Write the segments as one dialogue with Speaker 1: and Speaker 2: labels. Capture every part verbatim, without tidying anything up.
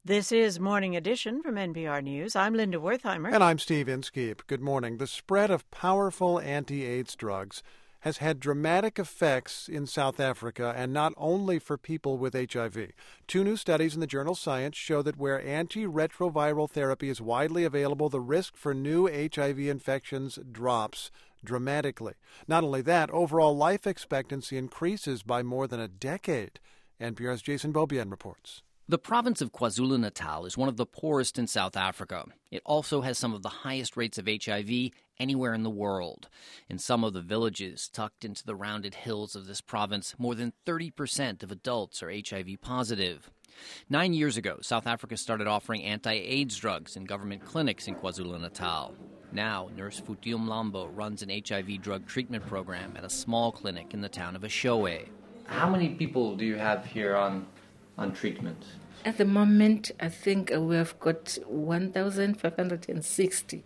Speaker 1: This is Morning Edition from N P R News. I'm Linda Wertheimer.
Speaker 2: And I'm Steve Inskeep. Good morning. The spread of powerful anti-AIDS drugs has had dramatic effects in South Africa, and not only for people with H I V. Two new studies in the journal Science show that where antiretroviral therapy is widely available, the risk for new H I V infections drops dramatically. Not only that, overall life expectancy increases by more than a decade. N P R's Jason Beaubien reports.
Speaker 3: The province of KwaZulu-Natal is one of the poorest in South Africa. It also has some of the highest rates of H I V anywhere in the world. In some of the villages tucked into the rounded hills of this province, more than thirty percent of adults are H I V positive. Nine years ago, South Africa started offering anti-AIDS drugs in government clinics in KwaZulu-Natal. Now, Nurse Futi Mlambo runs an H I V drug treatment program at a small clinic in the town of Eshowe. How many people do you have here on on treatment?
Speaker 4: At the moment, I think we have got one thousand five hundred sixty.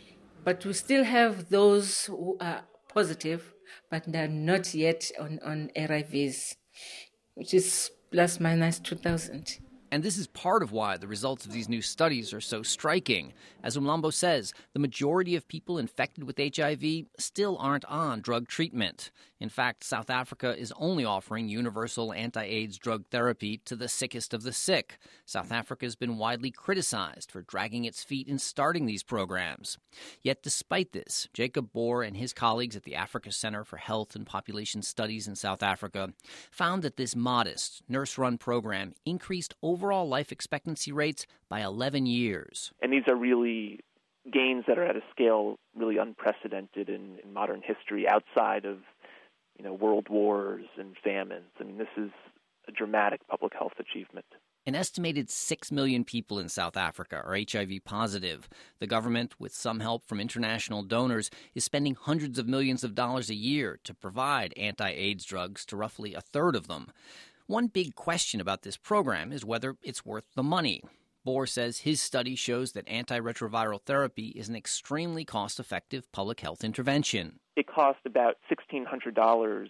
Speaker 4: But we still have those who are positive, but they're not yet on, on A R Vs, which is plus minus two thousand.
Speaker 3: And this is part of why the results of these new studies are so striking. As Umlambo says, the majority of people infected with H I V still aren't on drug treatment. In fact, South Africa is only offering universal anti-AIDS drug therapy to the sickest of the sick. South Africa has been widely criticized for dragging its feet in starting these programs. Yet despite this, Jacob Boer and his colleagues at the Africa Center for Health and Population Studies in South Africa found that this modest, nurse-run program increased overall life expectancy rates by eleven years.
Speaker 5: And these are really gains that are at a scale really unprecedented in, in modern history, outside of you know, world wars and famines. I mean, this is a dramatic public health achievement.
Speaker 3: An estimated six million people in South Africa are H I V positive. The government, with some help from international donors, is spending hundreds of millions of dollars a year to provide anti-AIDS drugs to roughly a third of them. One big question about this program is whether it's worth the money. Boer says his study shows that antiretroviral therapy is an extremely cost-effective public health intervention.
Speaker 5: It cost about sixteen hundred dollars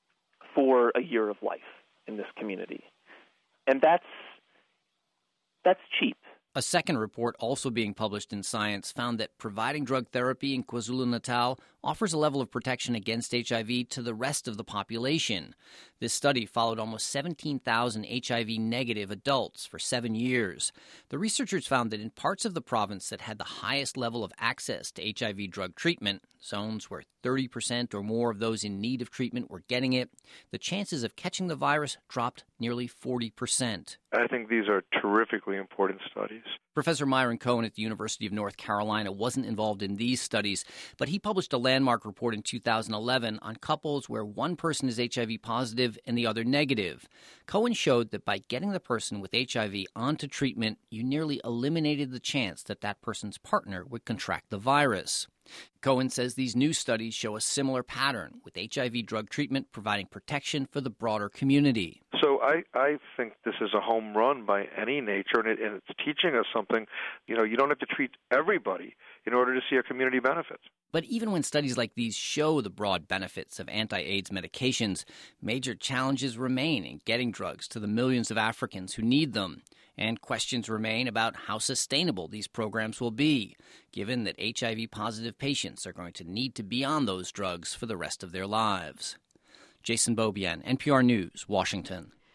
Speaker 5: for a year of life in this community. And that's that's cheap.
Speaker 3: A second report, also being published in Science, found that providing drug therapy in KwaZulu-Natal offers a level of protection against H I V to the rest of the population. This study followed almost seventeen thousand H I V-negative adults for seven years. The researchers found that in parts of the province that had the highest level of access to H I V drug treatment, zones where thirty percent or more of those in need of treatment were getting it, the chances of catching the virus dropped nearly forty percent.
Speaker 6: I think these are terrifically important studies.
Speaker 3: Professor Myron Cohen at the University of North Carolina wasn't involved in these studies, but he published a landmark report in two thousand eleven on couples where one person is H I V positive and the other negative. Cohen showed that by getting the person with H I V onto treatment, you nearly eliminated the chance that that person's partner would contract the virus. Cohen says these new studies show a similar pattern, with H I V drug treatment providing protection for the broader community.
Speaker 6: So I, I think this is a home run by any nature, and, it, and it's teaching us something. You know, you don't have to treat everybody in order to see a community benefit.
Speaker 3: But even when studies like these show the broad benefits of anti-AIDS medications, major challenges remain in getting drugs to the millions of Africans who need them. And questions remain about how sustainable these programs will be, given that H I V-positive patients are going to need to be on those drugs for the rest of their lives. Jason Beaubien, N P R News, Washington.